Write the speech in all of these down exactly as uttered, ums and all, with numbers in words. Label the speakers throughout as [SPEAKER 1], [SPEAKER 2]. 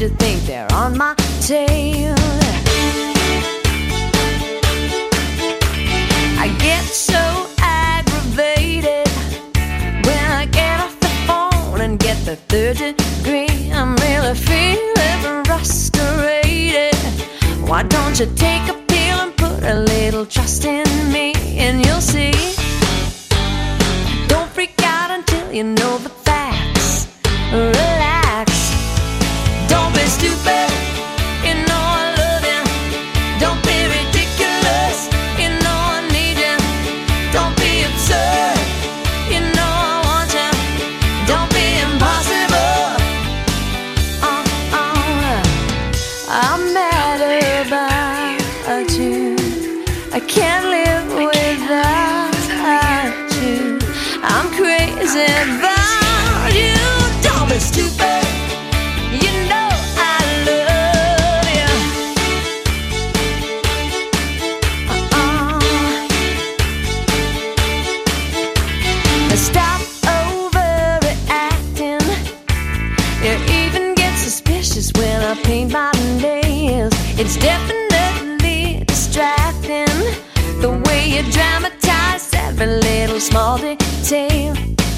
[SPEAKER 1] you think they're on my tail? I get so aggravated when I get off the phone and get the third degree. I'm really feeling frustrated. Why don't you take a pill and put a little trust in me, and you'll see. Don't freak out until you know the facts. Relax. Don't be stupid. You know I love you. Don't be ridiculous. You know I need you. Don't be absurd. You know I want you. Don't be impossible. Uh, uh. I'm mad about you. I can't live without you. I'm crazy about you. Don't be stupid. You know I love you. Uh-uh. Stop overreacting. You even get suspicious when I paint my nails. It's definitely distracting the way you dramatize every little small detail.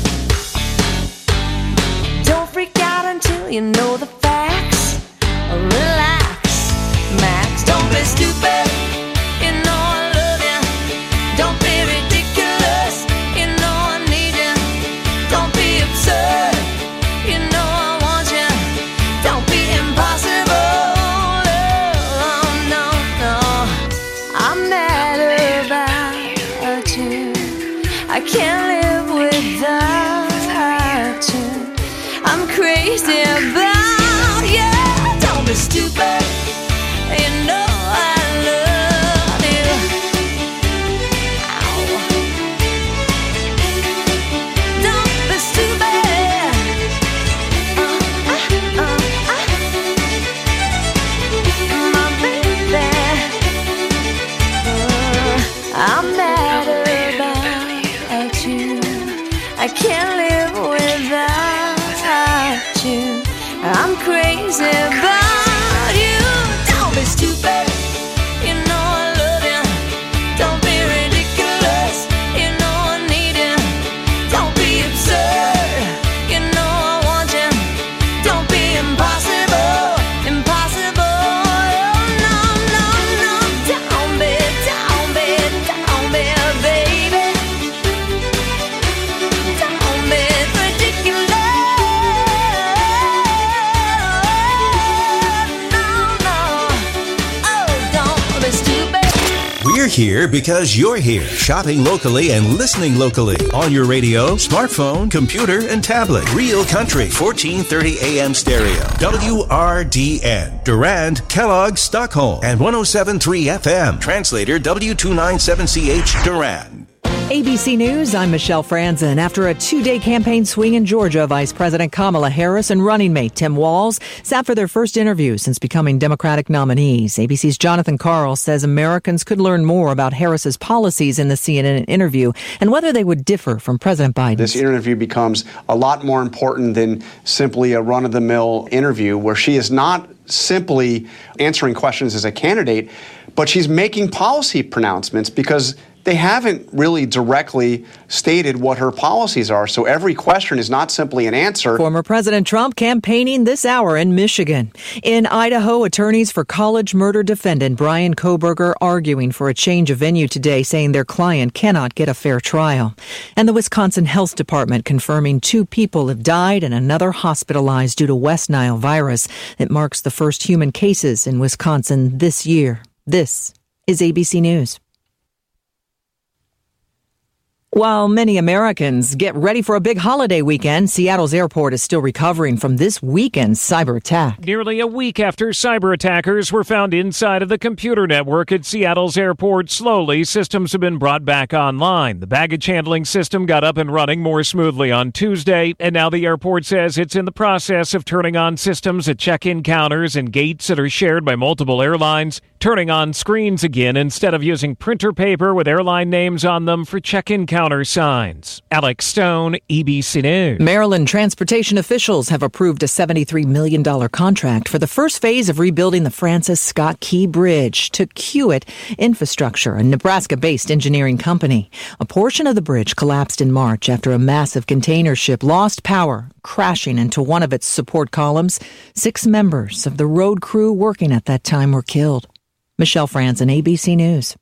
[SPEAKER 1] Don't freak out until you know the facts. Relax, Max. Don't be stupid. You know I love you. Don't be ridiculous. You know I need you. Don't be absurd. You know I want you. Don't be impossible. Oh, no, no. I'm mad about you. I can't live without you. I'm crazy about you. Don't be stupid. You know I love you. Ow. Don't be stupid. Uh, uh, uh, uh. My baby. Uh, I'm mad about you. I can't live without you. I'm crazy about you. Don't be stupid. You know I love you. Don't be ridiculous. You know I need you. Don't be absurd. You know I want you. Don't be impossible. Impossible. Oh, no, no, no. Don't be, don't be, don't be, baby. Don't be ridiculous.
[SPEAKER 2] We're here because you're here, shopping locally and listening locally on your radio, smartphone, computer, and tablet. Real Country, fourteen thirty A M stereo. W R D N, Durand, Kellogg, Stockholm, and one oh seven point three F M. Translator W two ninety-seven C H, Durand.
[SPEAKER 3] A B C News, I'm Michelle Franzen. After a two-day campaign swing in Georgia, Vice President Kamala Harris and running mate Tim Walz sat for their first interview since becoming Democratic nominees. A B C's Jonathan Karl says Americans could learn more about Harris's policies in the C N N interview and whether they would differ from President Biden.
[SPEAKER 4] This interview becomes a lot more important than simply a run-of-the-mill interview where she is not simply answering questions as a candidate, but she's making policy pronouncements because they haven't really directly stated what her policies are. So every question is not simply an answer.
[SPEAKER 3] Former President Trump campaigning this hour in Michigan. In Idaho, attorneys for college murder defendant Brian Kohberger arguing for a change of venue today, saying their client cannot get a fair trial. And the Wisconsin Health Department confirming two people have died and another hospitalized due to West Nile virus. It marks the first human cases in Wisconsin this year. This is A B C News. While many Americans get ready for a big holiday weekend, Seattle's airport is still recovering from this weekend's cyber attack.
[SPEAKER 5] Nearly a week after cyber attackers were found inside of the computer network at Seattle's airport, slowly systems have been brought back online. The baggage handling system got up and running more smoothly on Tuesday, and now the airport says it's in the process of turning on systems at check-in counters and gates that are shared by multiple airlines, turning on screens again instead of using printer paper with airline names on them for check-in counters. counter signs. Alex Stone, E B C News.
[SPEAKER 3] Maryland transportation officials have approved a seventy-three million dollars contract for the first phase of rebuilding the Francis Scott Key Bridge to Kiewit Infrastructure, a Nebraska-based engineering company. A portion of the bridge collapsed in March after a massive container ship lost power, crashing into one of its support columns. Six members of the road crew working at that time were killed. Michelle Franzen, A B C News.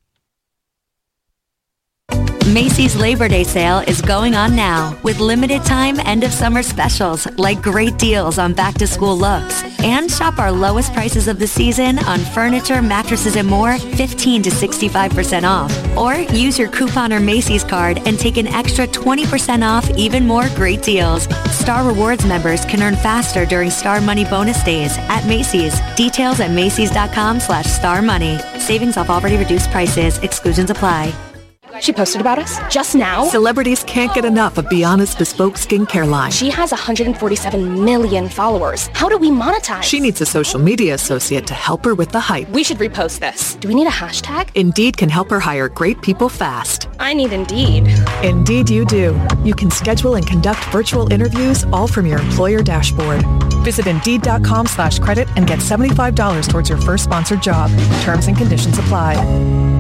[SPEAKER 6] Macy's Labor Day sale is going on now with limited time end of summer specials like great deals on back to school looks, and shop our lowest prices of the season on furniture, mattresses, and more fifteen to sixty-five percent off. Or use your coupon or Macy's card and take an extra twenty percent off even more great deals. Star Rewards members can earn faster during Star Money bonus days at Macy's. Details at Macy's.com slash Star Money. Savings off already reduced prices. Exclusions apply.
[SPEAKER 7] She posted about us just now.
[SPEAKER 8] Celebrities can't get enough of Biana's bespoke skincare line.
[SPEAKER 7] She has one hundred forty-seven million followers. How do we monetize?
[SPEAKER 8] She needs a social media associate to help her with the hype.
[SPEAKER 7] We should repost this. Do we need a hashtag?
[SPEAKER 8] Indeed can help her hire great people fast.
[SPEAKER 7] I need Indeed.
[SPEAKER 8] Indeed you do. You can schedule and conduct virtual interviews all from your employer dashboard. Visit Indeed.com slash credit and get seventy-five dollars towards your first sponsored job. Terms and conditions apply.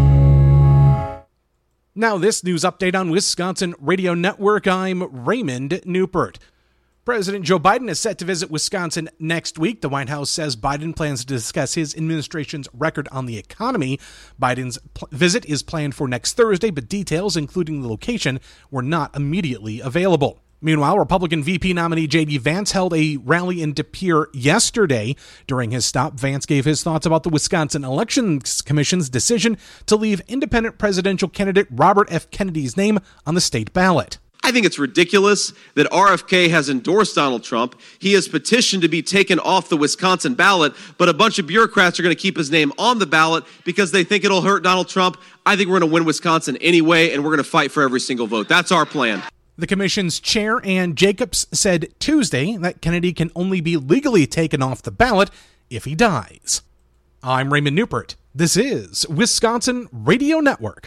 [SPEAKER 9] Now this news update on Wisconsin Radio Network. I'm Raymond Newport. President Joe Biden is set to visit Wisconsin next week. The White House says Biden plans to discuss his administration's record on the economy. Biden's pl- visit is planned for next Thursday, but details, including the location, were not immediately available. Meanwhile, Republican V P nominee J D Vance held a rally in De Pere yesterday. During his stop, Vance gave his thoughts about the Wisconsin Elections Commission's decision to leave independent presidential candidate Robert F. Kennedy's name on the state ballot.
[SPEAKER 10] I think it's ridiculous that R F K has endorsed Donald Trump. He has petitioned to be taken off the Wisconsin ballot, but a bunch of bureaucrats are going to keep his name on the ballot because they think it'll hurt Donald Trump. I think we're going to win Wisconsin anyway, and we're going to fight for every single vote. That's our plan.
[SPEAKER 9] The commission's chair, Ann Jacobs, said Tuesday that Kennedy can only be legally taken off the ballot if he dies. I'm Raymond Newport. This is Wisconsin Radio Network.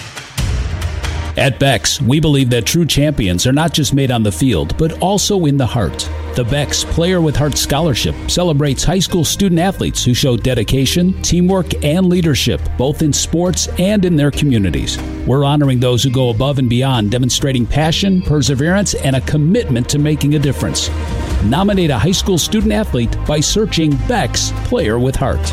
[SPEAKER 11] At Beck's, we believe that true champions are not just made on the field, but also in the heart. The Beck's Player with Heart Scholarship celebrates high school student athletes who show dedication, teamwork, and leadership, both in sports and in their communities. We're honoring those who go above and beyond, demonstrating passion, perseverance, and a commitment to making a difference. Nominate a high school student athlete by searching Beck's Player with Heart.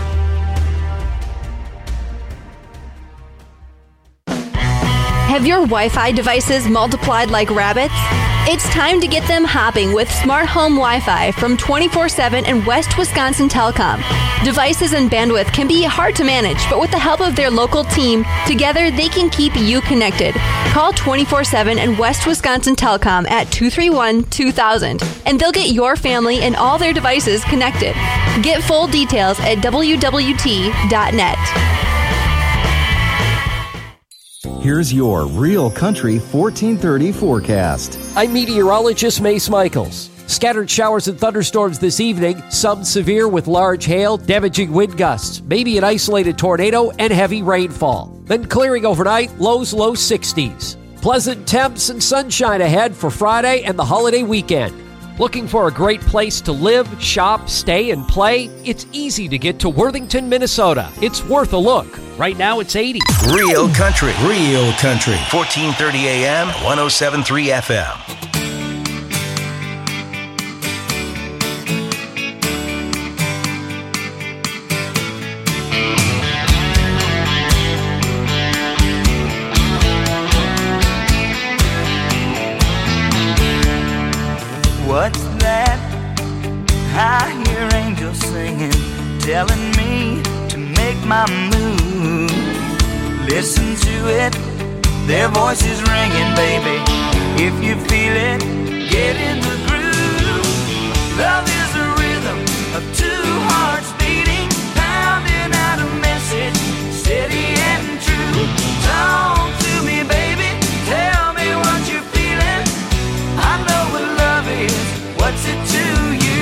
[SPEAKER 12] Have your Wi-Fi devices multiplied like rabbits? It's time to get them hopping with smart home Wi-Fi from twenty-four seven and West Wisconsin Telecom. Devices and bandwidth can be hard to manage, but with the help of their local team, together they can keep you connected. Call twenty-four seven and West Wisconsin Telecom at two three one, two thousand, and they'll get your family and all their devices connected. Get full details at w w t dot net.
[SPEAKER 13] Here's your Real Country fourteen thirty forecast.
[SPEAKER 14] I'm meteorologist Mace Michaels. Scattered showers and thunderstorms this evening, some severe with large hail, damaging wind gusts, maybe an isolated tornado, and heavy rainfall. Then clearing overnight, lows low sixties. Pleasant temps and sunshine ahead for Friday and the holiday weekend. Looking for a great place to live, shop, stay, and play? It's easy to get to Worthington, Minnesota. It's worth a look. Right now it's eighty.
[SPEAKER 2] Real Country, Real Country, fourteen thirty A M, one oh seven point three F M.
[SPEAKER 15] What's that? I hear angels singing, telling me to make my move. Listen to it, their voices ringing, baby. If you feel it, get in the groove. Love is a rhythm of two hearts beating, pounding out a message, steady and true. Talk to me, baby, tell me what you're feeling. I know what love is, what's it to you?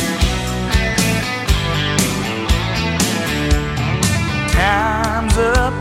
[SPEAKER 15] Time's up,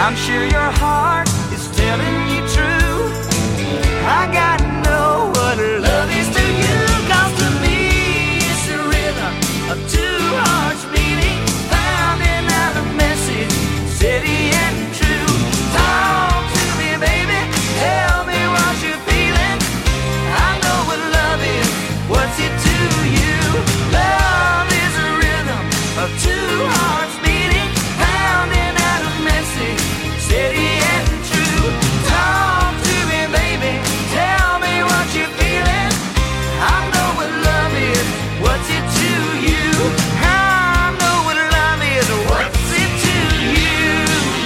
[SPEAKER 15] I'm sure your heart is telling you true. I gotta know what love is to you. 'Cause to me it's the rhythm of two hearts beating, pounding out a message steady and true. Talk to me, baby, tell me what you're feeling. I know what love is, what's it to you? Love is a rhythm of two hearts beating, pounding out a message steady and true. Talk to me, baby, tell me what you're feeling. I know what love is, what's it to you? I know what love is, what's it to you?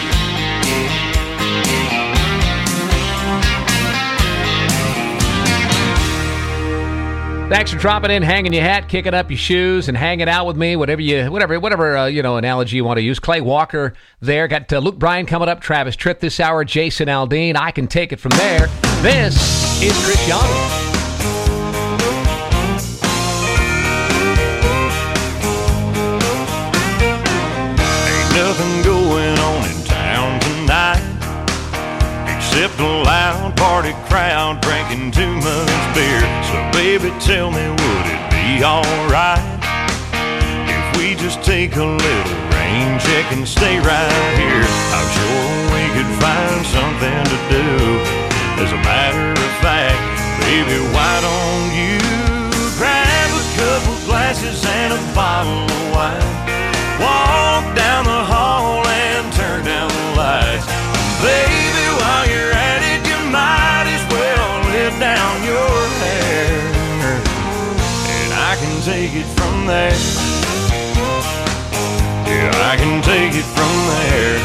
[SPEAKER 16] Thanks for dropping in, hanging your hat, kicking up your shoes, and hanging out with me. Whatever you, whatever, whatever uh, you know, analogy you want to use. Clay Walker there. Got uh, Luke Bryan coming up. Travis Tritt this hour. Jason Aldean. I can take it from there. This is Cristiano.
[SPEAKER 17] Ain't nothing going on in town tonight except a loud party crowd drinking too much beer. So baby, tell me, would it be alright if we just take a little rain check and stay right here? I'm sure we could find something to do. As a matter of fact, baby, why don't you grab a couple glasses and a bottle of wine, walk down the hall and turn down the lights. Baby, while you're at it, you might as well let down your hair, and I can take it from there. Yeah, I can take it from there.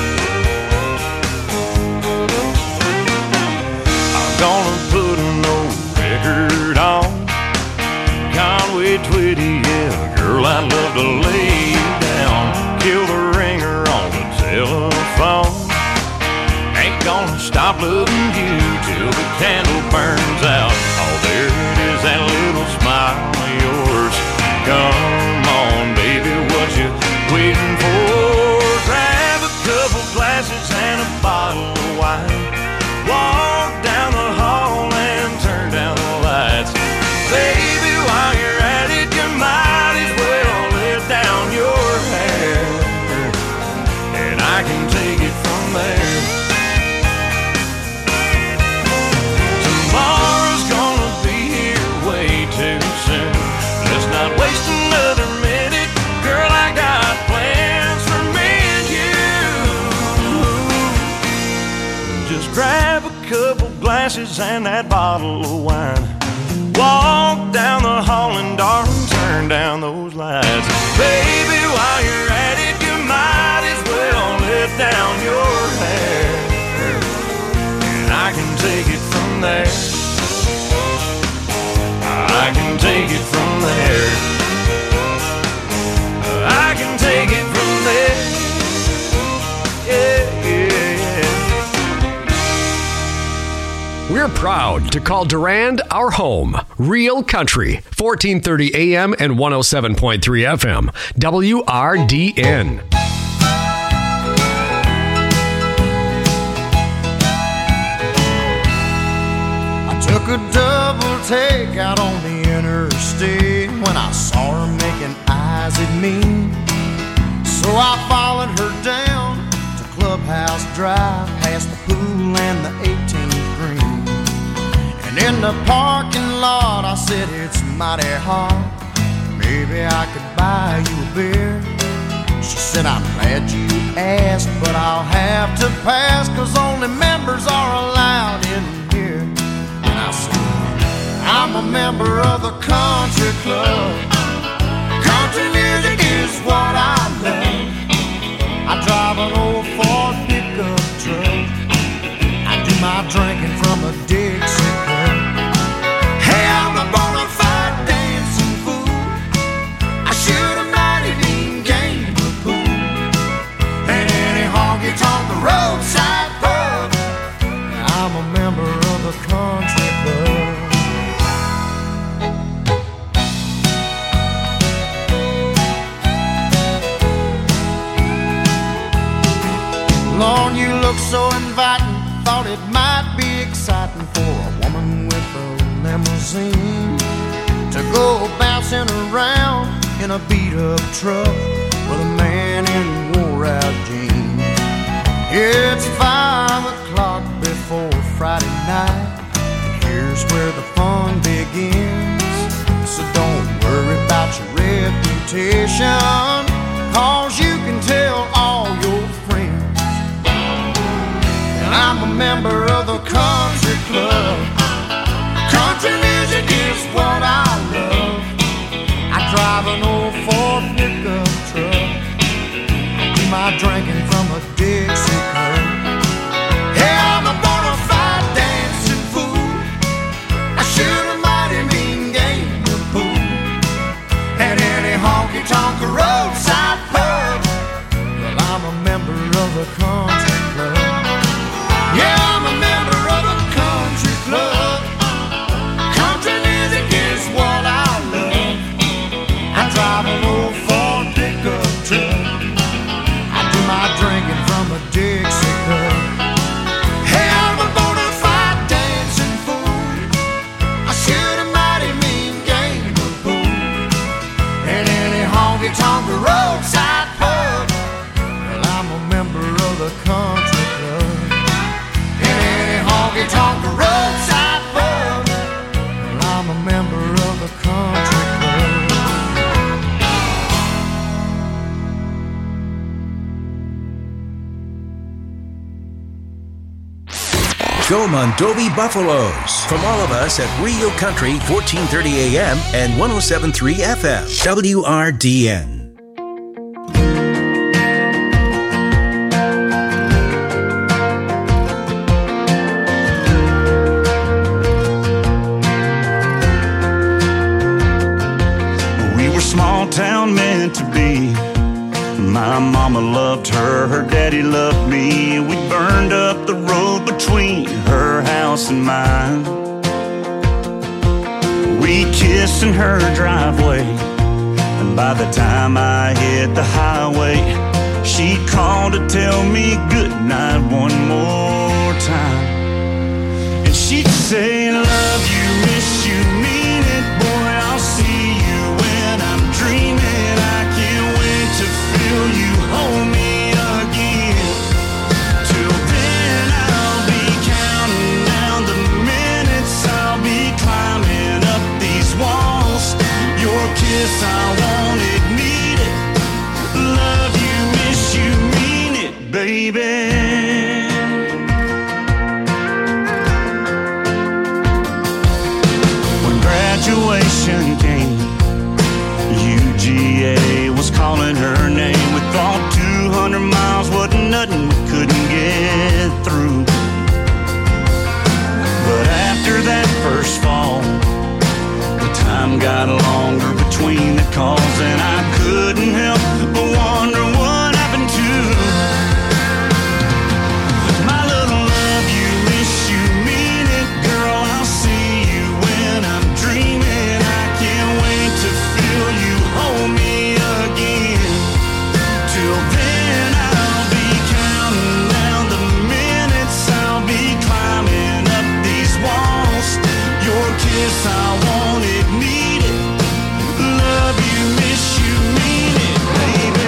[SPEAKER 17] I'm gonna put an old record on, Conway Twitty, yeah, girl, I'd love to lay you down. Kill the ringer on the telephone. Ain't gonna stop loving you till the candle burns out. Oh, there it is, that little smile of yours. Come on, baby, what you waiting for? Grab a couple glasses and a bottle of wine, walk down the hall and turn down the lights. Baby, while you're at it, you might as well let down your hair, and I can take it from there. Tomorrow's gonna be here way too soon. Let's not waste another minute. Girl, I got plans for me and you. Just grab a couple glasses and that bottle of wine, walk down the hall and darling, turn down those lights. Baby, while you're at it, you might as well let down your hair, and I can take it from there. I can take it from there. I can take it from there. Yeah, yeah, yeah.
[SPEAKER 18] We're proud to call Durand our home. Real Country, fourteen thirty A M and one oh seven point three F M. W R D N.
[SPEAKER 19] Took a double take out on the interstate when I saw her making eyes at me. So I followed her down to Clubhouse Drive, past the pool and the eighteenth green. And in the parking lot I said, it's mighty hot, maybe I could buy you a beer. She said, I'm glad you asked, but I'll have to pass, 'cause only members are allowed in here. I said, I'm a member of the country club. Country music is what I love. I drive an old Ford pickup truck. I do my drinking from a Dixie cup. Hey, I'm a bona fide dancing fool. I shoot a mighty mean game of pool. And any honky-tonk the roadside pub. I'm a member of the country club. Lord, you look limousine to go bouncing around in a beat-up truck with a man in wore-out jeans. It's five o'clock before Friday night, and here's where the fun begins. So don't worry about your reputation, 'cause you can tell all your friends. And I'm a member of the country club. Country music is what I love. I drive an old Ford pickup truck. I do my drinking from a Dixie cup. Hey, I'm a bona fide dancing fool. I shoot a mighty mean game of pool at any honky-tonk roadside pub. Well, I'm a member of the country club. Yeah, I'm a member of the country club. Country music is what I love. I drive an old Ford pickup truck. I do my drinking from a Dixie cup. Hey, I'm a bona fide dancing fool. I shoot a mighty mean game of pool at any honky-tonk roadside pub. Well, I'm a member of the country club. At any honky-tonk roadside pub. Well, I'm a member of the country club.
[SPEAKER 2] Go Mondovi Buffaloes. From all of us at Real Country, fourteen thirty A M and one oh seven point three F M, W R D N.
[SPEAKER 17] We were small town meant to be. My mama loved her, her daddy loved me. We burned up the road between her house and mine. We kissed in her driveway, and by the time I hit the highway, she called to tell me goodnight one more time. And she'd say, love you, miss you, mean it, boy, I'll see you when I'm dreaming. I can't wait to feel you hold me again. Till then I'll be counting down the minutes, I'll be climbing up these walls. Your kiss, I want it, need it. Love you, miss you, mean it, baby. Graduation came, U G A was calling her name. We thought two hundred miles wasn't nothing we couldn't get through. But after that first fall, the time got longer between the calls, and I couldn't help but wonder what happened to my little love you, miss you, mean it, girl, I'll see you when I'm dreaming. I can't wait to feel you hold me again. Till then I'll be counting down the minutes, I'll be climbing up these walls. Your kiss, I want it, need it. Love you, miss you, mean it, baby.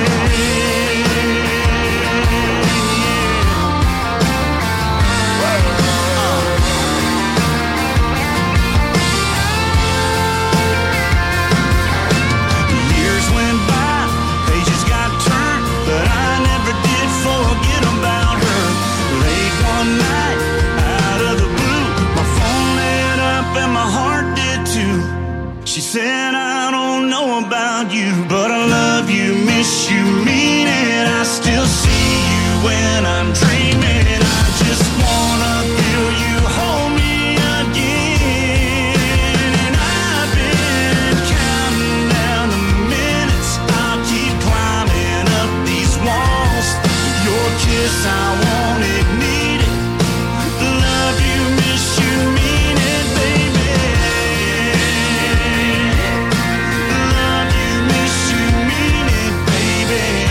[SPEAKER 17] Years went by, pages got turned, but I never did forget about her. Late one night, out of the blue, my phone lit up and my heart did too. She said, I don't know about you, but I love you, miss you, mean it. I still see you when I'm dreaming. I just wanna feel you hold me again. And I've been counting down the minutes, I'll keep climbing up these walls. Your kiss, I want it, need it. Love you, miss you, mean it, baby. Love you, miss you, mean it, baby.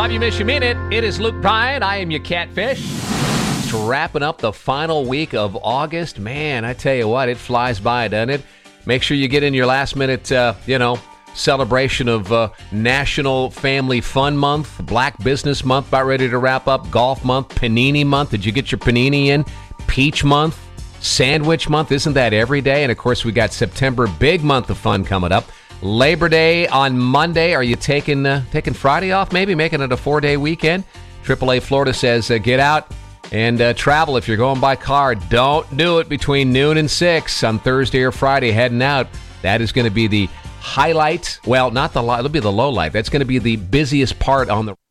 [SPEAKER 16] Love you, miss you, mean it. It is Luke Bryan. I am your catfish. Just wrapping up the final week of August. Man, I tell you what, it flies by, doesn't it? Make sure you get in your last minute, uh, you know, celebration of uh, National Family Fun Month, Black Business Month, about ready to wrap up, Golf Month, Panini Month. Did you get your Panini in? Peach Month, Sandwich Month. Isn't that every day? And, of course, we got September, big month of fun coming up. Labor Day on Monday. Are you taking uh, taking Friday off, maybe, making it a four-day weekend? triple A Florida says uh, get out and uh, travel if you're going by car. Don't do it between noon and six on Thursday or Friday heading out. That is going to be the highlight. Well, not the light. It'll be the low light. That's going to be the busiest part on the...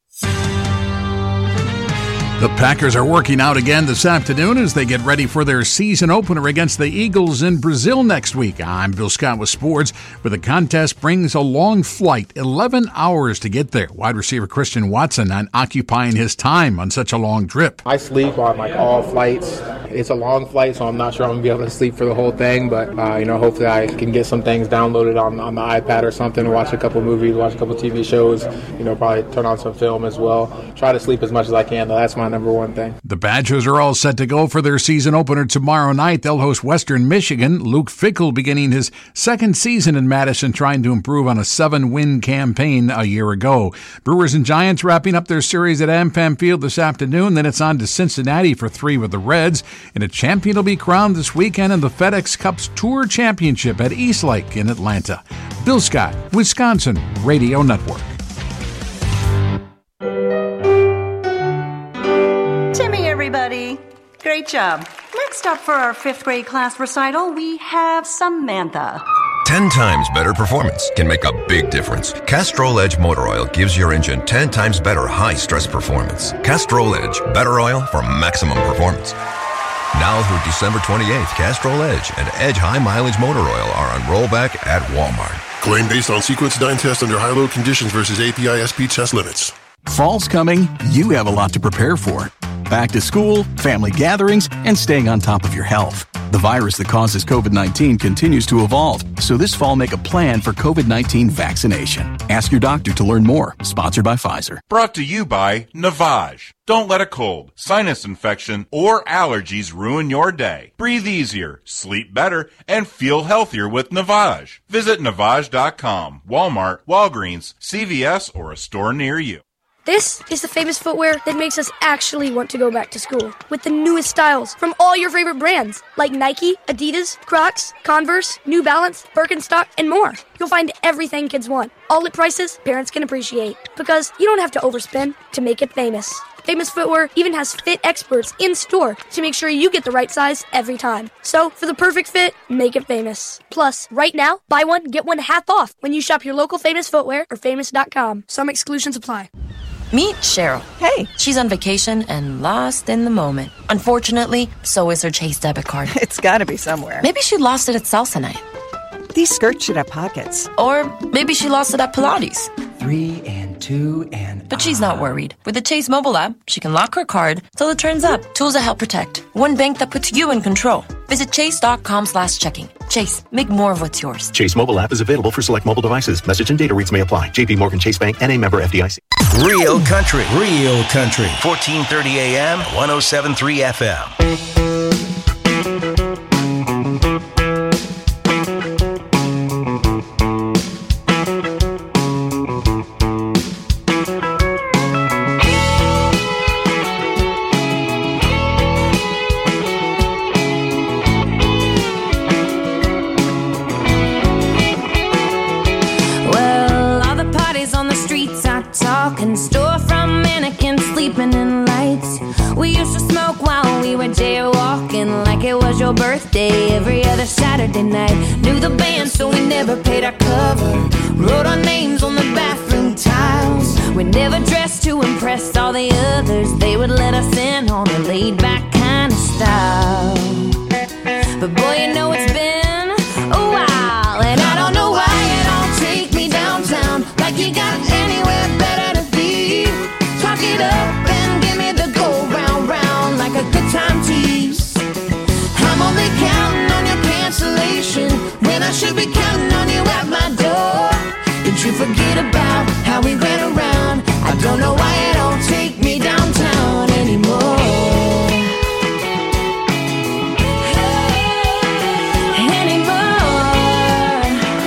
[SPEAKER 20] The Packers are working out again this afternoon as they get ready for their season opener against the Eagles in Brazil next week. I'm Bill Scott with sports, where the contest brings a long flight, eleven hours to get there. Wide receiver Christian Watson not occupying his time on such a long trip.
[SPEAKER 21] I sleep on like all flights. It's a long flight, so I'm not sure I'm going to be able to sleep for the whole thing, but uh, you know, hopefully I can get some things downloaded on, on the iPad or something, watch a couple movies, watch a couple T V shows, you know, probably turn on some film as well. Try to sleep as much as I can, though. That's my number one thing.
[SPEAKER 20] The Badgers are all set to go for their season opener tomorrow night. They'll host Western Michigan. Luke Fickell beginning his second season in Madison, trying to improve on a seven-win campaign a year ago. Brewers and Giants wrapping up their series at AmFam Field this afternoon. Then it's on to Cincinnati for three with the Reds. And a champion will be crowned this weekend in the FedEx Cup's Tour Championship at East Lake in Atlanta. Bill Scott, Wisconsin Radio Network.
[SPEAKER 22] Timmy, everybody. Great job. Next up for our fifth grade class recital, we have Samantha.
[SPEAKER 23] ten times better performance can make a big difference. Castrol Edge Motor Oil gives your engine ten times better high-stress performance. Castrol Edge, better oil for maximum performance. Now through December twenty-eighth, Castrol Edge and Edge High Mileage Motor Oil are on rollback at Walmart.
[SPEAKER 24] Claim based on sequence nine test under high-load conditions versus A P I S P test limits.
[SPEAKER 25] Fall's coming. You have a lot to prepare for. Back to school, family gatherings, and staying on top of your health. The virus that causes covid nineteen continues to evolve, so this fall make a plan for covid nineteen vaccination. Ask your doctor to learn more. Sponsored by Pfizer.
[SPEAKER 26] Brought to you by Navage. Don't let a cold, sinus infection, or allergies ruin your day. Breathe easier, sleep better, and feel healthier with Navage. Visit Navage dot com, Walmart, Walgreens, C V S, or a store near you.
[SPEAKER 27] This is the famous footwear that makes us actually want to go back to school. With the newest styles from all your favorite brands, like Nike, Adidas, Crocs, Converse, New Balance, Birkenstock, and more. You'll find everything kids want, all at prices parents can appreciate. Because you don't have to overspend to make it famous. Famous Footwear even has fit experts in store to make sure you get the right size every time. So, for the perfect fit, make it famous. Plus, right now, buy one, get one half off when you shop your local Famous Footwear or famous dot com. Some exclusions apply.
[SPEAKER 28] Meet Cheryl. Hey. She's on vacation and lost in the moment. Unfortunately, so is her Chase debit card.
[SPEAKER 29] It's gotta be somewhere.
[SPEAKER 28] Maybe she lost it at salsa night.
[SPEAKER 29] These skirts should have pockets.
[SPEAKER 28] Or maybe she lost it at Pilates.
[SPEAKER 30] Three and two and...
[SPEAKER 28] But she's not worried. With the Chase mobile app, she can lock her card till it turns up. Tools that help protect. One bank that puts you in control. Visit chase dot com slash checking. Chase, make more of what's yours.
[SPEAKER 31] Chase mobile app is available for select mobile devices. Message and data rates may apply. J P Morgan Chase Bank, N A member F D I C.
[SPEAKER 2] Real country, real country. fourteen thirty A M, one oh seven point three F M.
[SPEAKER 1] Talking store from mannequins sleeping in lights. We used to smoke while we were jaywalking like it was your birthday every other Saturday night. Knew the band so we never paid our cover. Wrote our names on the bathroom tiles. We never dressed to impress all the others. They would let us in on a laid back kind of style. But boy, you know it's been a while, and I don't know why you don't take me downtown like you got anywhere better to be. Talk it up and give me the go round round like a good time tease. I'm only counting on your cancellation when I should be counting on you at my door. Did you forget about how we ran around? I I don't know why you don't take me downtown anymore. Anymore.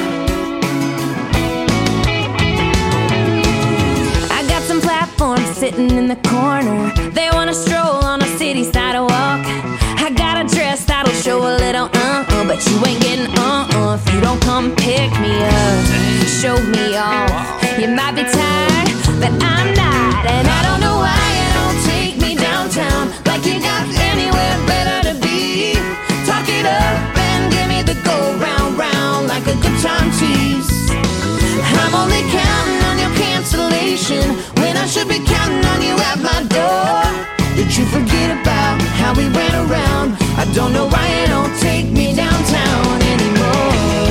[SPEAKER 1] I got some platforms sitting in the corner. They wanna stroll on a city sidewalk. I got a dress that'll show a little uh-uh, but you ain't getting uh-uh if you don't come pick me up, show me off. You might be tired, but I'm not, and I don't know why you don't take me downtown like you got anywhere better to be. Talk it up and give me the go round round like a good time tease. I'm only counting on your cancellation when I should be counting on you at my door. Did you forget about how we ran around? I don't know why you don't take me downtown anymore.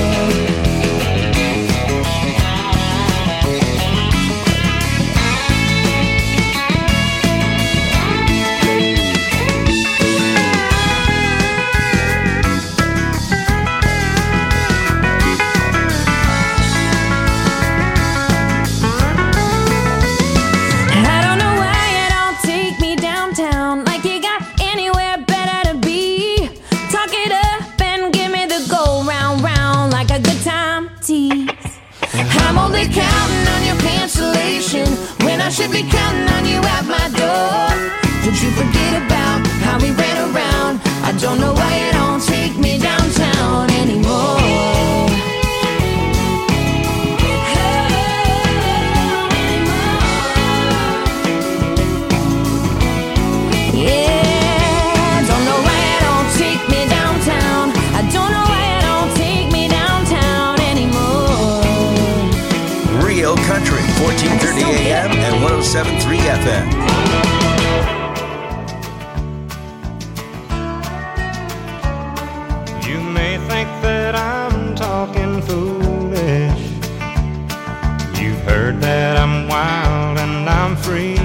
[SPEAKER 1] I'm only counting on your cancellation when I should be counting on you at my door. Did you forget about how we ran around? I don't know why you don't take me downtown anymore. Yeah, don't know why you don't take me downtown. I don't know why you don't take me downtown anymore.
[SPEAKER 2] Real Country, fourteen thirty A M and one oh seven point three F M.
[SPEAKER 3] You may think that I'm talking foolish. You've heard that I'm wild and I'm free.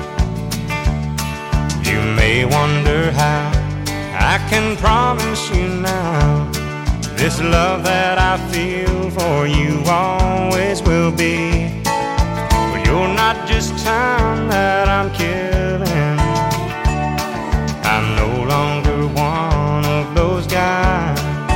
[SPEAKER 3] You may wonder how I can promise you now this love that I feel for you always will be. But you're not just time that I'm killing. I'm no longer one of those guys.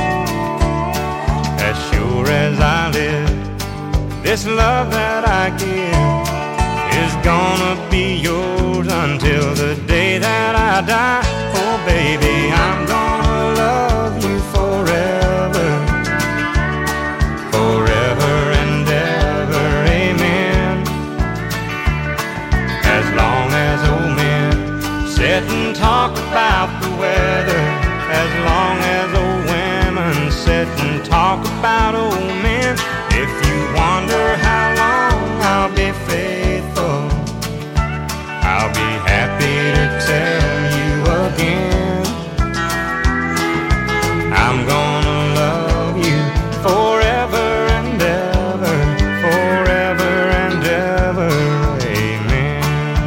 [SPEAKER 3] As sure as I live, this love that I give is gonna be yours until the day that I die. Oh baby, I'm gonna love you forever, forever and ever, amen. As long as old men sit and talk about the weather, as long as old women sit and talk about old men. If you wonder how long I'll be faithful, I'll be happy to tell you again. I'm gonna love you forever and ever, forever and ever, amen.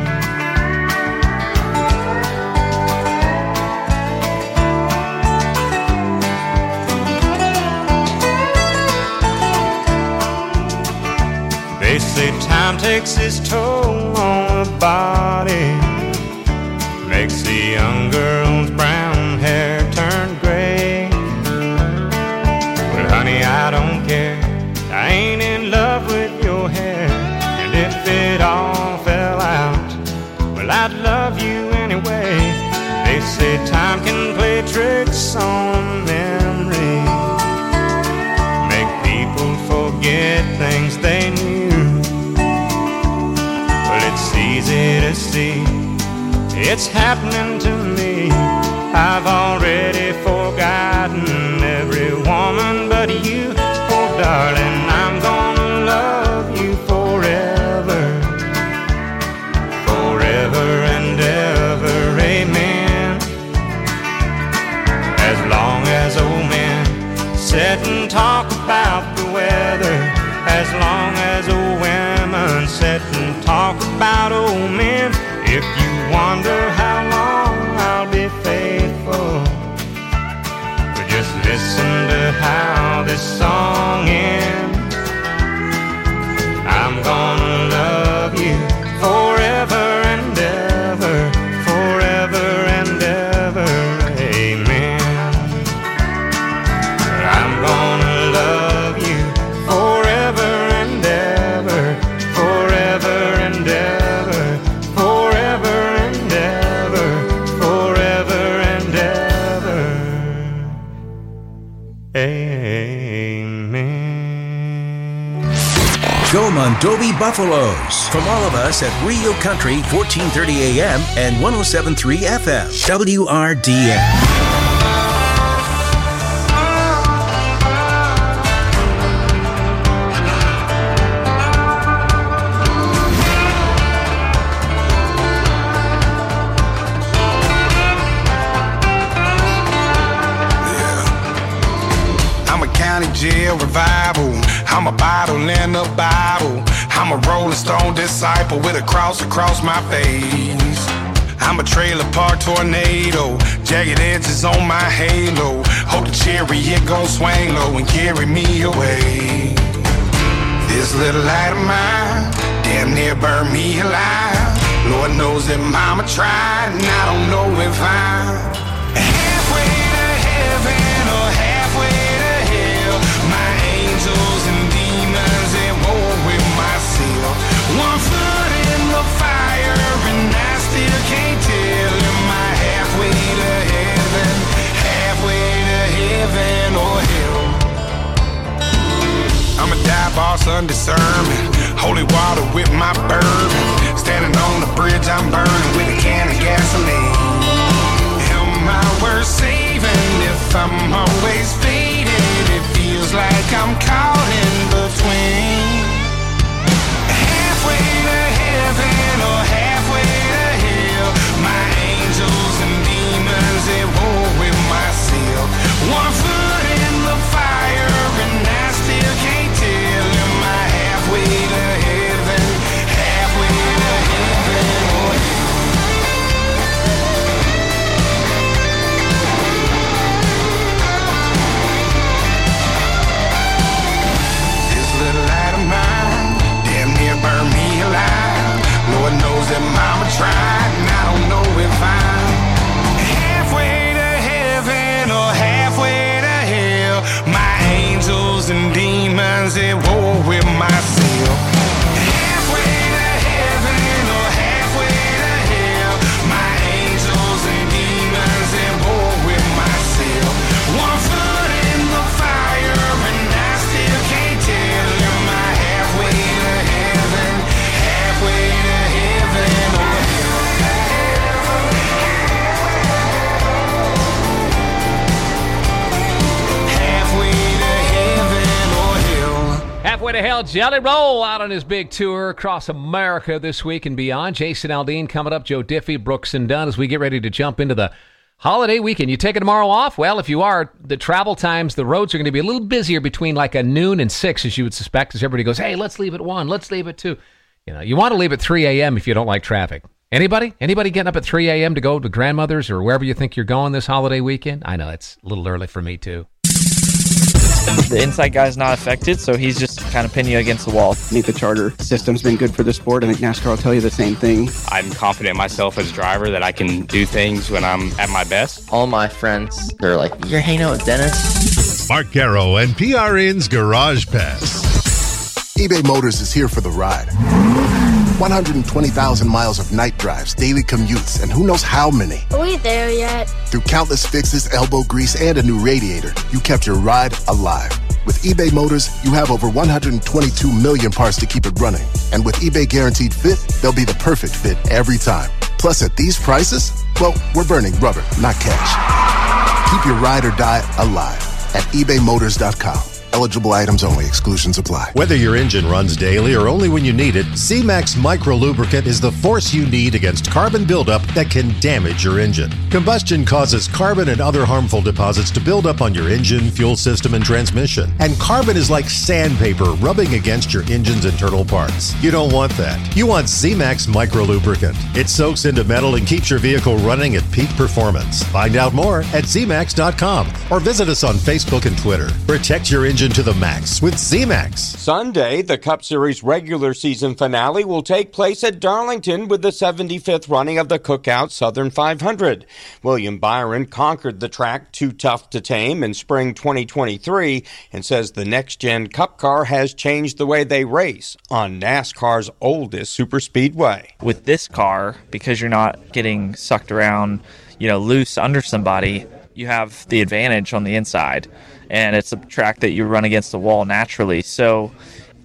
[SPEAKER 3] They say time takes its toll on the body, makes the young girl's brown hair turn gray. But honey, I don't care, I ain't in love with your hair. And if it all fell out, well, I'd love you anyway. They say time can play tricks on memory, make people forget things they knew. Well, it's easy to see it's happening to me. I've already forgotten every woman but you. Oh darling, I'm gonna love you forever, forever and ever, amen. As long as old men sit and talk about the weather, as long as old women sit and talk about old men. If you wonder how long I'll be faithful, but just listen to how this song ends. I'm gonna love you forever.
[SPEAKER 2] Buffaloes. From all of us at Real Country, fourteen thirty A M and one oh seven point three F M, W R D N.
[SPEAKER 4] Jail revival. I'm a bottle in the Bible. I'm a Rolling Stone disciple with a cross across my face. I'm a trailer park tornado. Jagged edges on my halo. Hope the chariot gon' swing low and carry me away. This little light of mine damn near burned me alive. Lord knows that mama tried, and I don't know if I'm halfway to heaven or halfway to hell. My angels and demons at war with myself. One foot in the fire and I still can't tell. Am I halfway to heaven, halfway to heaven or hell? I'm a dive boss under sermon. Holy water with my bourbon. Standing on the bridge I'm burning with a can of gasoline. Am I worth saving if I'm always faded? It feels like I'm caught in between. Halfway to heaven or halfway to hell. My angels and demons at war with myself. One foot in the fire and I still can't tell. Am I halfway to heaven, halfway to heaven or hell? This little light of mine damn near burned me alive. Lord knows that mama tried, and I don't know if I'm halfway to heaven or halfway to hell. My angels and demons at war with myself. Halfway to heaven or halfway to hell. My angels and demons at war with myself. One foot in the fire and I still can't tell. Am I halfway to heaven, halfway to heaven or hell? Halfway to heaven or hell?
[SPEAKER 16] Halfway to Hell, Jelly Roll out on his big tour across America this week and beyond. Jason Aldean coming up, Joe Diffie, Brooks and Dunn as we get ready to jump into the holiday weekend. You taking tomorrow off? Well, if you are, the travel times, the roads are going to be a little busier between like a noon and six, as you would suspect, as everybody goes, hey, let's leave at one, let's leave at two. You know, you want to leave at three a.m. if you don't like traffic. Anybody? Anybody getting up at three a.m. to go to grandmother's or wherever you think you're going this holiday weekend? I know, it's a little early for me, too.
[SPEAKER 5] The inside guy's not affected, so he's just kind of pinning you against the wall.
[SPEAKER 6] I think the charter system's been good for the sport. I think NASCAR will tell you the same thing.
[SPEAKER 7] I'm confident in myself as a driver that I can do things when I'm at my best.
[SPEAKER 8] All my friends, they're like, you're hanging out with Dennis?
[SPEAKER 9] Mark Caro and P R N's Garage Pass.
[SPEAKER 24] eBay Motors is here for the ride. one hundred twenty thousand miles of night drives, daily commutes, and who knows how many.
[SPEAKER 27] Are we there yet?
[SPEAKER 24] Through countless fixes, elbow grease, and a new radiator, you kept your ride alive. With eBay Motors, you have over one hundred twenty-two million parts to keep it running. And with eBay Guaranteed Fit, they'll be the perfect fit every time. Plus, at these prices, well, we're burning rubber, not cash. Keep your ride or die alive at ebay motors dot com. Eligible items only. Exclusions apply.
[SPEAKER 9] Whether your engine runs daily or only when you need it, C-Max Micro Lubricant is the force you need against carbon buildup that can damage your engine. Combustion causes carbon and other harmful deposits to build up on your engine, fuel system, and transmission. And carbon is like sandpaper rubbing against your engine's internal parts. You don't want that. You want C-Max Micro Lubricant. It soaks into metal and keeps your vehicle running at peak performance. Find out more at z max dot com or visit us on Facebook and Twitter. Protect your engine to the max with Z-Max.
[SPEAKER 10] Sunday, the Cup Series regular season finale will take place at Darlington with the seventy-fifth running of the Cookout Southern five hundred. William Byron conquered the track Too Tough to Tame in spring twenty twenty-three and says the next-gen Cup car has changed the way they race on NASCAR's oldest superspeedway.
[SPEAKER 5] With this car, because you're not getting sucked around, you know, loose under somebody, you have the advantage on the inside. And it's a track that you run against the wall naturally. So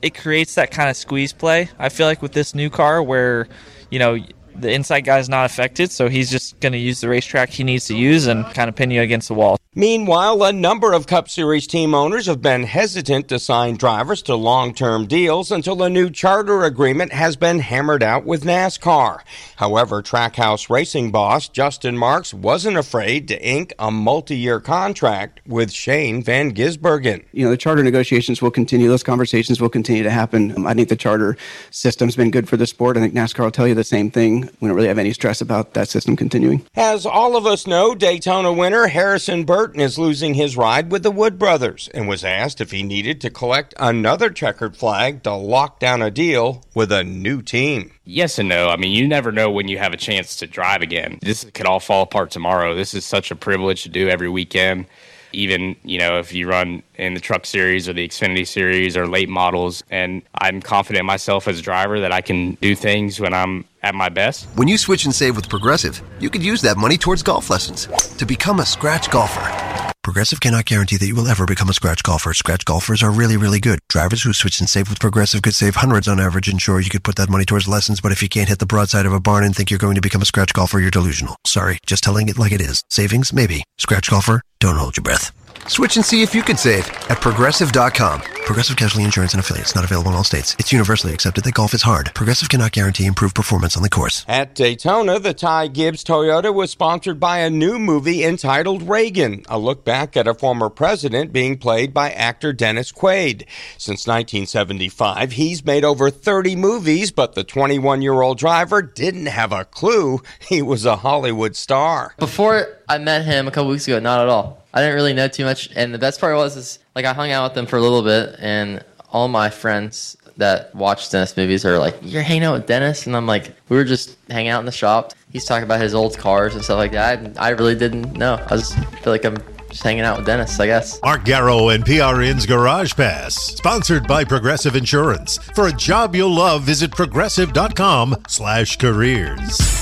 [SPEAKER 5] it creates that kind of squeeze play. I feel like with this new car where, you know, the inside guy's not affected, so he's just going to use the racetrack he needs to use and kind of pin you against the wall.
[SPEAKER 10] Meanwhile, a number of Cup Series team owners have been hesitant to sign drivers to long-term deals until a new charter agreement has been hammered out with NASCAR. However, Trackhouse Racing boss Justin Marks wasn't afraid to ink a multi-year contract with Shane Van Gisbergen.
[SPEAKER 6] You know, the charter negotiations will continue. Those conversations will continue to happen. Um, I think the charter system's been good for the sport. I think NASCAR will tell you the same thing. We don't really have any stress about that system continuing.
[SPEAKER 10] As all of us know, Daytona winner Harrison Burton is losing his ride with the Wood brothers and was asked if he needed to collect another checkered flag to lock down a deal with a new team.
[SPEAKER 7] Yes and no. I mean, you never know when you have a chance to drive again. This could all fall apart tomorrow. This is such a privilege to do every weekend. Even, you know, if you run in the Truck Series or the Xfinity Series or late models. And I'm confident in myself as a driver that I can do things when I'm at my best.
[SPEAKER 11] When you switch and save with Progressive, you could use that money towards golf lessons to become a scratch golfer. Progressive cannot guarantee that you will ever become a scratch golfer. Scratch golfers are really, really good. Drivers who switch and save with Progressive could save hundreds on average, and sure, you could put that money towards lessons, but if you can't hit the broadside of a barn and think you're going to become a scratch golfer, you're delusional. Sorry, just telling it like it is. Savings? Maybe. Scratch golfer? Don't hold your breath. Switch and see if you could save at Progressive dot com. Progressive Casualty Insurance and Affiliates. Not available in all states. It's universally accepted that golf is hard. Progressive cannot guarantee improved performance on the course.
[SPEAKER 10] At Daytona, the Ty Gibbs Toyota was sponsored by a new movie entitled Reagan, a look back at a former president being played by actor Dennis Quaid. Since nineteen seventy-five, he's made over thirty movies, but the twenty-one-year-old driver didn't have a clue he was a Hollywood star.
[SPEAKER 8] Before I met him a couple weeks ago, not at all. I didn't really know too much, and the best part was is like I hung out with them for a little bit, and all my friends that watch Dennis movies are like, "You're hanging out with Dennis?" And I'm like, we were just hanging out in the shop. He's talking about his old cars and stuff like that. I, I really didn't know. I just feel like I'm just hanging out with Dennis, I guess.
[SPEAKER 9] Mark Garrow and P R N's Garage Pass, sponsored by Progressive Insurance. For a job you'll love, visit progressive dot com slash careers.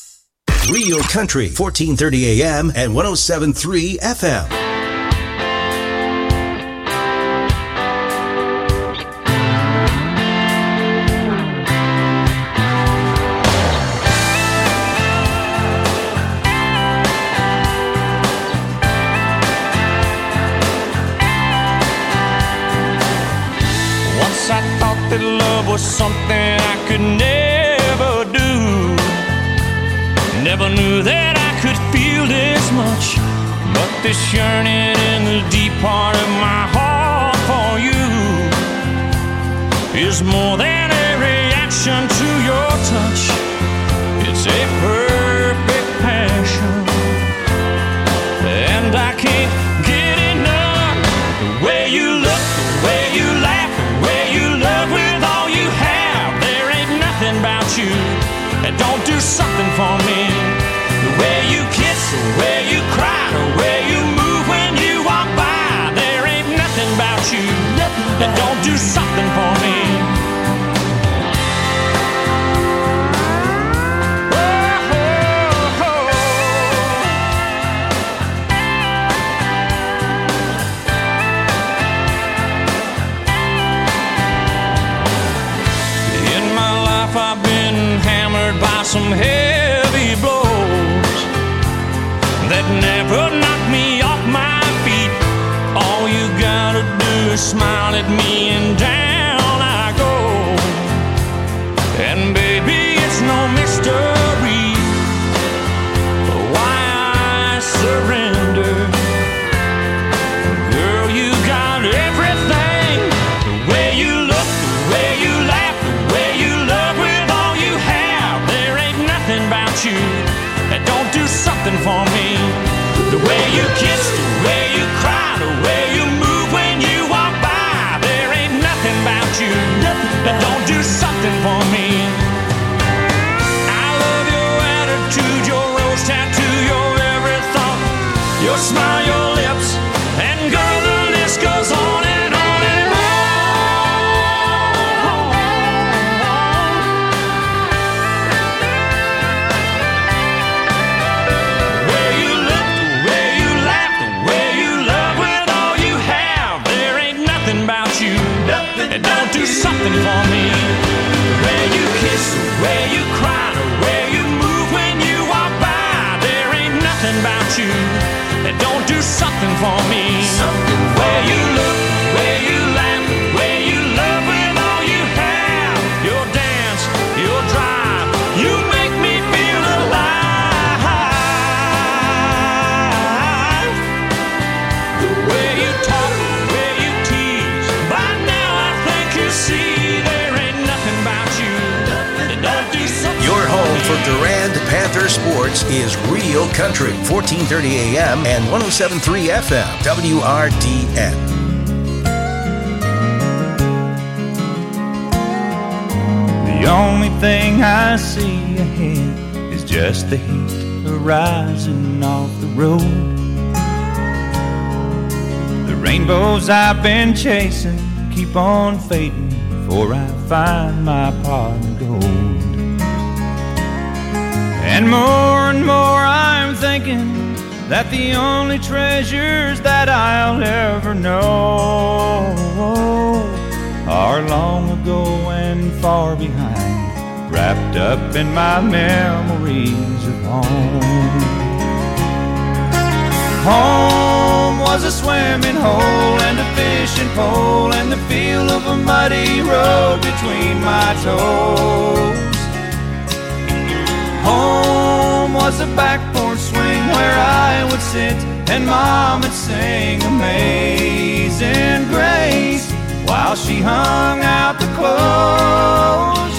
[SPEAKER 2] Real Country, fourteen thirty A M and one oh seven point three F M.
[SPEAKER 3] Once I thought that love was something I could never do. Never knew that I could feel this much, but this yearning in the deep part of my heart for you is more than a reaction to your touch. It's a perfect passion, and I can't get enough. The way you look, the way you laugh, the way you love with all you have. There ain't nothing about you that don't do something for me. The way you kiss, the way you cry, the way you move when you walk by. There ain't nothing about you that don't do something for me. Oh, oh, oh. In my life I've been hammered by some heavy blows that never knocked me off my feet. All you gotta do is smile at me and down I go. And baby, it's no mystery why I surrender. Girl, you got everything. The way you look, the way you laugh, the way you love with all you have. There ain't nothing about you that don't do something for me. The way you kiss, the way you cry, the way you move when you walk by. There ain't nothing about you that don't do something for me. I love your attitude, your rose tattoo, your every thought, your smile, your lips, and girl, the list goes on and on and on. Don't do something
[SPEAKER 12] kiss, the way you cry, the way you move when you walk by. There ain't nothing about you that don't do something for me. Something the way you look, the way you laugh, the way you love with all you have. Your dance, your drive, you make me feel alive. The way you talk, the way you tease, by now I think you see there ain't nothing about you that don't do something.
[SPEAKER 2] Your home for Durand Panther sports is Real Country, fourteen thirty A M and one oh seven point three F M, W R D N.
[SPEAKER 3] The only thing I see ahead is just the heat arising off the road. The rainbows I've been chasing keep on fading before I find my pot of gold. And more and more I'm thinking that the only treasures that I'll ever know are long ago and far behind, wrapped up in my memories of home. Home was a swimming hole and a fishing pole and the feel of a muddy road between my toes. Home was a back porch swing where I would sit and Mom would sing Amazing Grace while she hung out the clothes.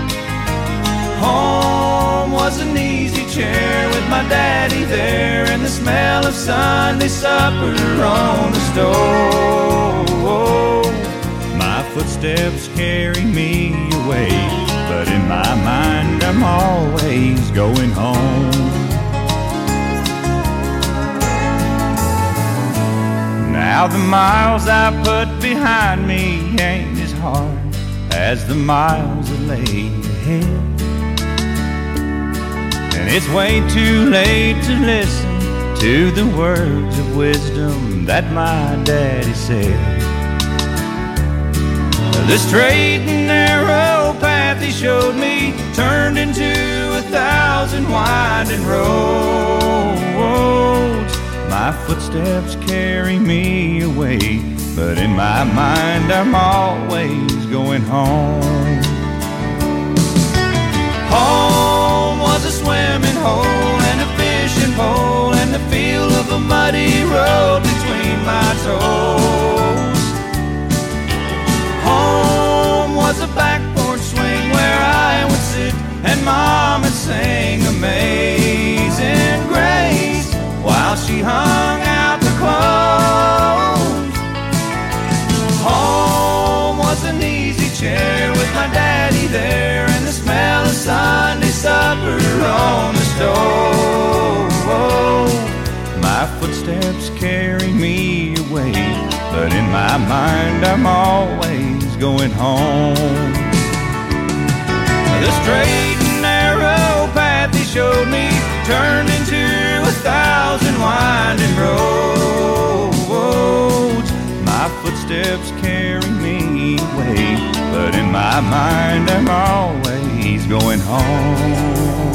[SPEAKER 3] Home was an easy chair with my daddy there and the smell of Sunday supper on the stove. My footsteps carry me away, but in my mind I'm always going home. Now the miles I put behind me ain't as hard as the miles that lay ahead. And it's way too late to listen to the words of wisdom that my daddy said. The straight and narrow path he showed me turned into a thousand winding roads. My footsteps carry me away, but in my mind I'm always going home. Home was a swimming hole and a fishing pole and the feel of a muddy road between my toes. Home was a back porch swing where I would sit and Mom would sing Amazing Grace while she hung out the clothes. Home was an easy chair with my daddy there and the smell of Sunday supper on the stove. My footsteps carry me away, but in my mind I'm always going home. The straight and narrow path he showed me turned into a thousand winding roads. My footsteps carry me away, but in my mind I'm always going home.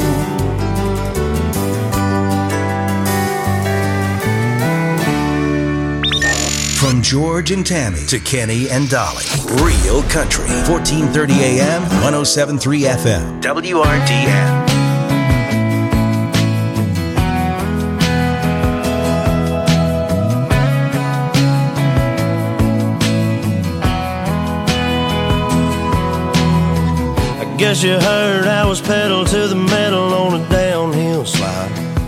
[SPEAKER 2] From George and Tammy to Kenny and Dolly. Real Country. fourteen thirty A M, one oh seven point three F M. W R D N.
[SPEAKER 13] I guess you heard I was pedal to the metal on a downhill slide.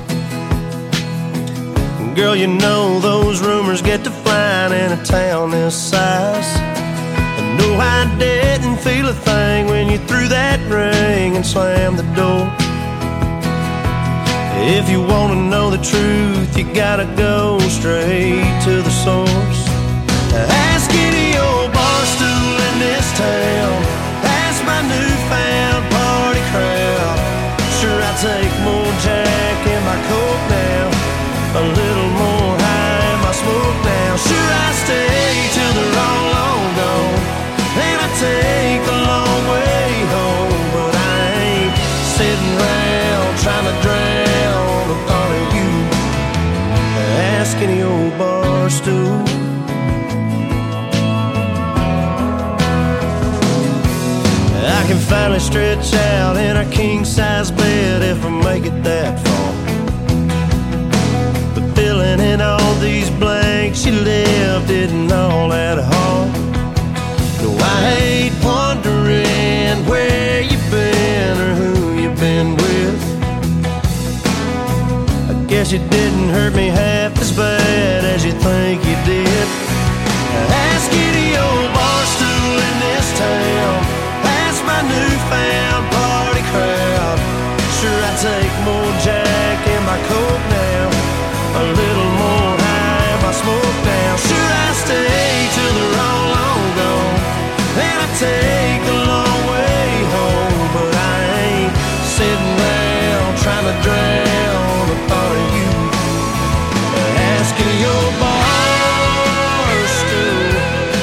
[SPEAKER 13] Girl, you know those rumors get to flying in a town this size. And no, I didn't feel a thing when you threw that ring and slammed the door. If you want to know the truth, you gotta go straight to the source. Ask any old bar stool in this town, ask my newfound party crowd. Sure, I take more Jack in my coat now, a little more high in my smoke now. Sure, I stay till they're all long gone, and I take the long way home. But I finally stretch out in our king-size bed if I make it that far. But filling in all these blanks you left isn't all that hard. No, I hate wondering where you've been or who you've been with. I guess it didn't hurt me half as bad as you think you did. Ask any old bar stool in this town, ask my newfound party crowd. Sure, I take more Jack in my coke now, a little more high in my smoke now. Sure, I stay till they're all long gone, and I take the long way home. But I ain't sitting around trying to drown the thought of you. Ask any old bar stool.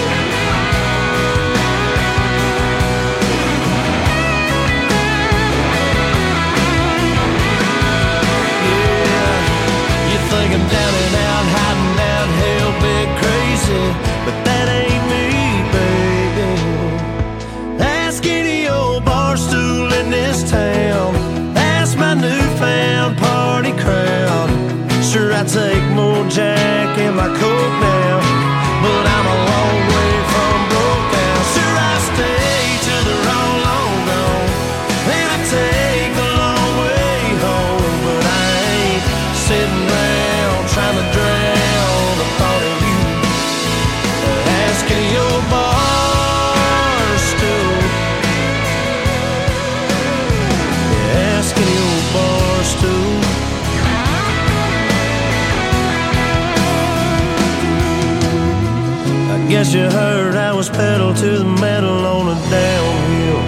[SPEAKER 13] Yeah, you think I'm down and out, hiding out, hell big crazy, but that ain't me, baby. Ask any old bar stool in this town, ask my newfound party crowd. Sure, I take more Jack in my coke now, but I'm a long way from broke now. Sure, I stay till they're all long gone, and I take the long way home. But I ain't sitting around trying to drown the thought of you. Ask any old bar stool. Ask any old bar stool. Guess you heard I was pedal to the metal on a downhill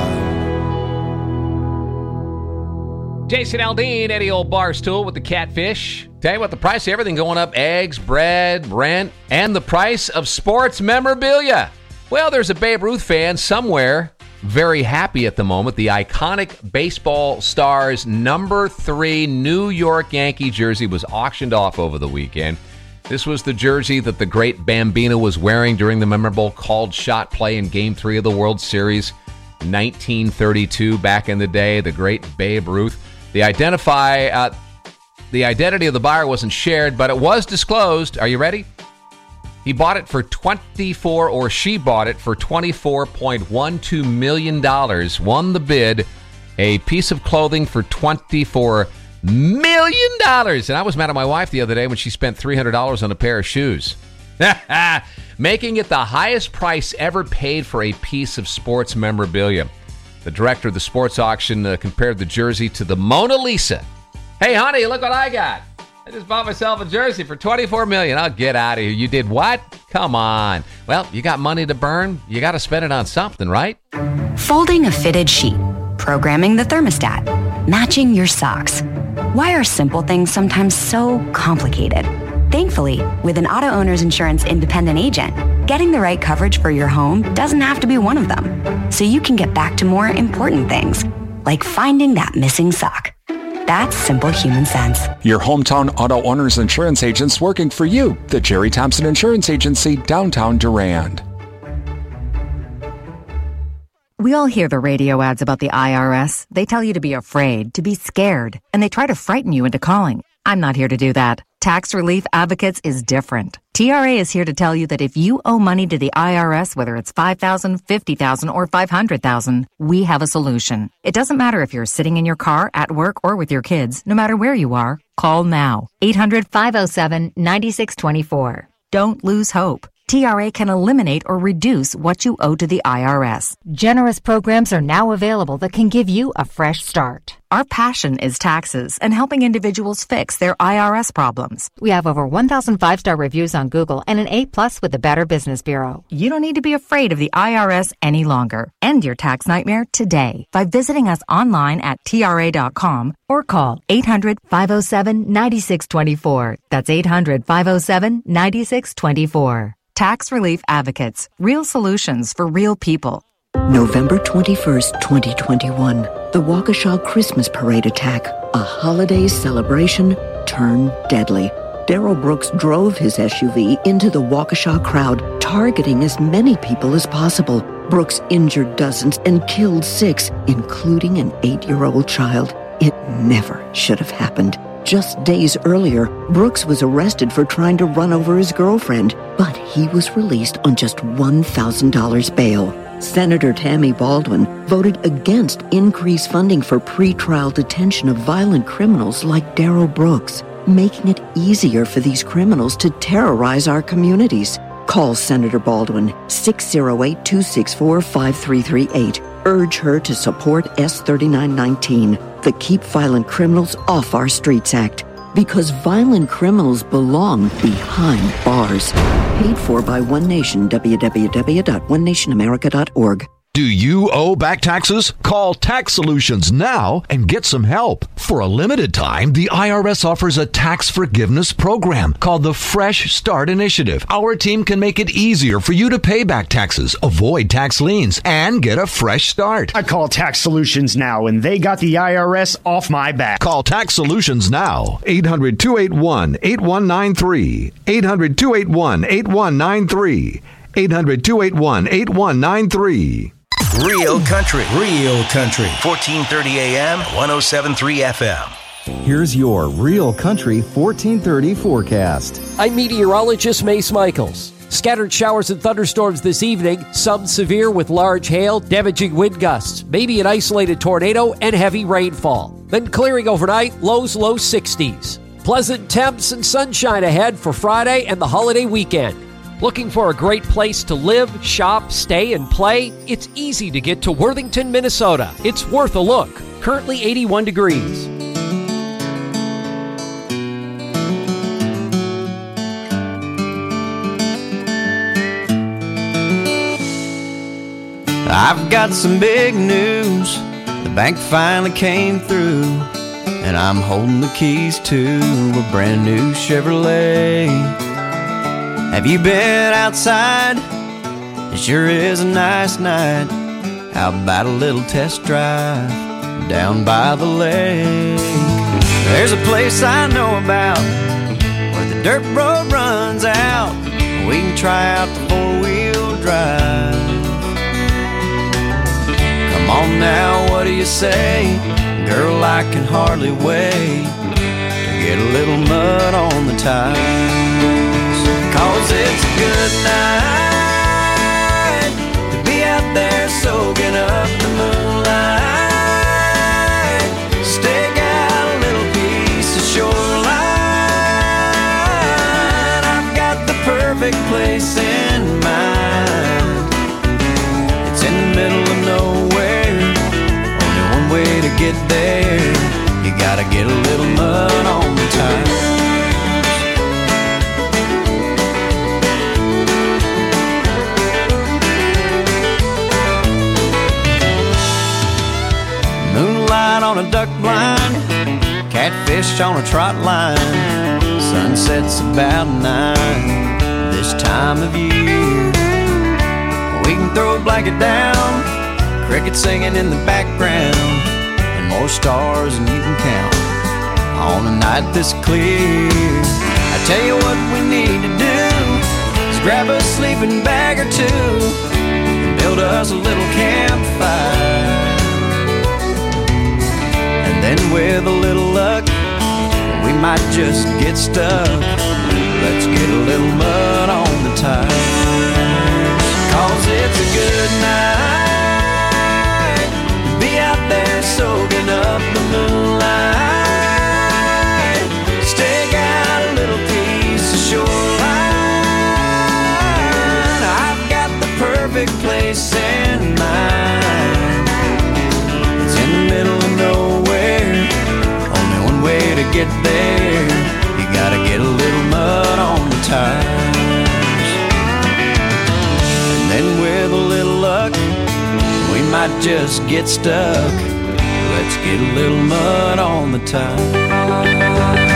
[SPEAKER 13] slide.
[SPEAKER 16] Jason Aldean, Eddie Old Barstool with the Catfish. Tell you what, the price of everything going up, eggs, bread, rent, and the price of sports memorabilia. Well, there's a Babe Ruth fan somewhere very happy at the moment. The iconic baseball star's number three New York Yankee jersey was auctioned off over the weekend. This was the jersey that the great Bambino was wearing during the memorable called shot play in Game three of the World Series, nineteen thirty-two, back in the day, the great Babe Ruth. The identify, uh, the identity of the buyer wasn't shared, but it was disclosed. Are you ready? He bought it for twenty-four, or she bought it for twenty-four point one two million dollars, won the bid, a piece of clothing for twenty-four million dollars. And I was mad at my wife the other day when she spent three hundred dollars on a pair of shoes. Making it the highest price ever paid for a piece of sports memorabilia. The director of the sports auction uh, compared the jersey to the Mona Lisa. Hey, honey, look what I got. I just bought myself a jersey for twenty-four million dollars. I'll get out of here. You did what? Come on. Well, you got money to burn. You got to spend it on something, right?
[SPEAKER 14] Folding a fitted sheet, programming the thermostat, matching your socks. Why are simple things sometimes so complicated? Thankfully, with an auto owner's insurance independent agent, getting the right coverage for your home doesn't have to be one of them. So you can get back to more important things, like finding that missing sock. That's simple human sense.
[SPEAKER 15] Your hometown auto owner's insurance agent's working for you. The Jerry Thompson Insurance Agency, downtown Durand.
[SPEAKER 17] We all hear the radio ads about the I R S. They tell you to be afraid, to be scared, and they try to frighten you into calling. I'm not here to do that. Tax Relief Advocates is different. T R A is here to tell you that if you owe money to the I R S, whether it's five thousand dollars, fifty thousand dollars, or five hundred thousand dollars, we have a solution. It doesn't matter if you're sitting in your car, at work, or with your kids. No matter where you are, call now. eight hundred, five oh seven, nine six two four. Don't lose hope. T R A can eliminate or reduce what you owe to the I R S.
[SPEAKER 18] Generous programs are now available that can give you a fresh start.
[SPEAKER 17] Our passion is taxes and helping individuals fix their I R S problems.
[SPEAKER 18] We have over one thousand five-star reviews on Google and an A plus with the Better Business Bureau.
[SPEAKER 17] You don't need to be afraid of the I R S any longer. End your tax nightmare today by visiting us online at T R A dot com or call eight hundred, five oh seven, nine six two four. That's eight hundred, five oh seven, nine six two four. Tax Relief Advocates. Real solutions for real people.
[SPEAKER 19] November twenty-first, twenty twenty-one. The Waukesha Christmas Parade attack. A holiday celebration turned deadly. Darrell Brooks drove his S U V into the Waukesha crowd, targeting as many people as possible. Brooks injured dozens and killed six, including an eight-year-old child. It never should have happened. Just days earlier, Brooks was arrested for trying to run over his girlfriend, but he was released on just one thousand dollars bail. Senator Tammy Baldwin voted against increased funding for pretrial detention of violent criminals like Darrell Brooks, making it easier for these criminals to terrorize our communities. Call Senator Baldwin, six oh eight, two six four, five three three eight. Urge her to support S thirty-nine nineteen, the Keep Violent Criminals Off Our Streets Act. Because violent criminals belong behind bars. Paid for by One Nation, w w w dot one nation america dot org.
[SPEAKER 1] Do you owe back taxes? Call Tax Solutions now and get some help. For a limited time, the I R S offers a tax forgiveness program called the Fresh Start Initiative. Our team can make it easier for you to pay back taxes, avoid tax liens, and get a fresh start.
[SPEAKER 20] I call Tax Solutions now, and they got the I R S off my back.
[SPEAKER 1] Call Tax Solutions now. eight hundred, two eight one, eight one nine three. eight hundred, two eight one, eight one nine three. eight hundred, two eight one, eight one nine three.
[SPEAKER 2] Real country, real country. fourteen thirty A M, one oh seven point three F M.
[SPEAKER 21] Here's your Real Country fourteen thirty forecast.
[SPEAKER 22] I'm meteorologist Mace Michaels. Scattered showers and thunderstorms this evening, some severe with large hail, damaging wind gusts, maybe an isolated tornado, and heavy rainfall. Then clearing overnight, lows low sixties. Pleasant temps and sunshine ahead for Friday and the holiday weekend. Looking for a great place to live, shop, stay, and play? It's easy to get to Worthington, Minnesota. It's worth a look. Currently eighty-one degrees.
[SPEAKER 23] I've got some big news. The bank finally came through, and I'm holding the keys to a brand new Chevrolet. Have you been outside? It sure is a nice night. How about a little test drive down by the lake? There's a place I know about where the dirt road runs out. We can try out the four-wheel drive. Come on now, what do you say? Girl, I can hardly wait to get a little mud on the tires. Cause it's a good night to be out there soaking up the moonlight. Stake out a little piece of shoreline. I've got the perfect place in mind. It's in the middle of nowhere, only one way to get there. You gotta get a little mud on the tires. On a duck blind, catfish on a trot line. Sunset's about nine this time of year. We can throw a blanket down, crickets singing in the background, and more stars than you can count on a night this clear. I tell you what we need to do is grab a sleeping bag or two and build us a little campfire. Then with a little luck, we might just get stuck. Let's get a little mud on the tires. Cause it's a good night to be out there soaking up the moonlight. Stake out a little piece of shoreline. I've got the perfect place in mind. It's in the middle of nowhere, way to get there. You gotta get a little mud on the tires. And then with a little luck, we might just get stuck. Let's get a little mud on the tires.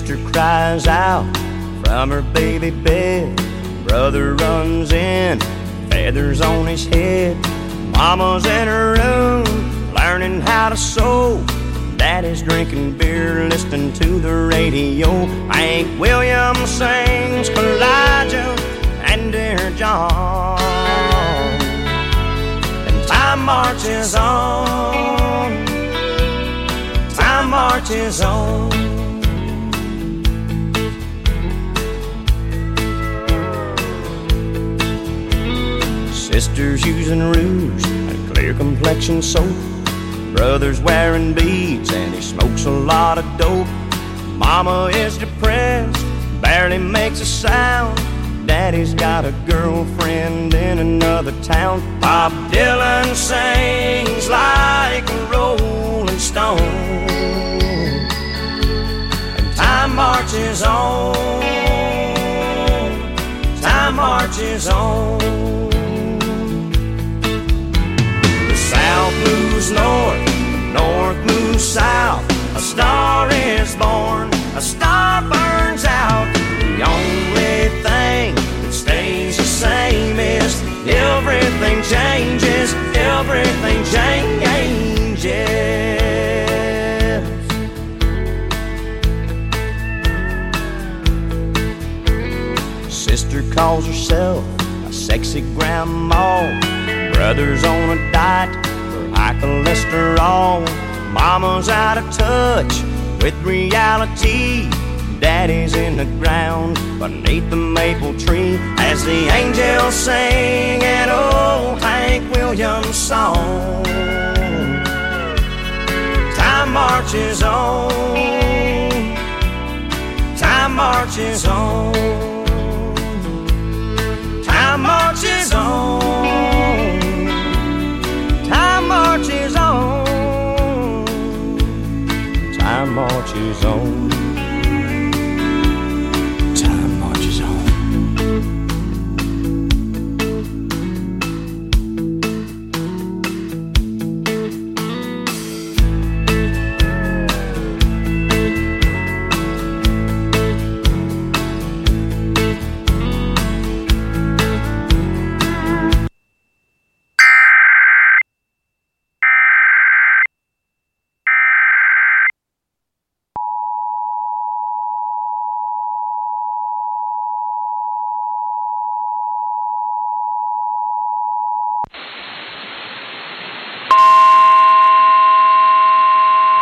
[SPEAKER 23] Sister cries out from her baby bed. Brother runs in, feathers on his head. Mama's in her room, learning how to sew. Daddy's drinking beer, listening to the radio. Hank Williams sings Elijah and Dear John. And time marches on, time marches on. Sisters using rouge and clear complexion soap. Brother's wearing beads and he smokes a lot of dope. Mama is depressed, barely makes a sound. Daddy's got a girlfriend in another town. Bob Dylan sings like a rolling stone. And time marches on, time marches on. South moves north, north moves south. A star is born, a star burns out. The only thing that stays the same is everything changes, everything changes. Sister calls herself a sexy grandma. Brother's on a diet for high cholesterol. Mama's out of touch with reality. Daddy's in the ground beneath the maple tree as the angels sing an old Hank Williams song. Time marches on, time marches on, time marches on. Time marches on, time marches on.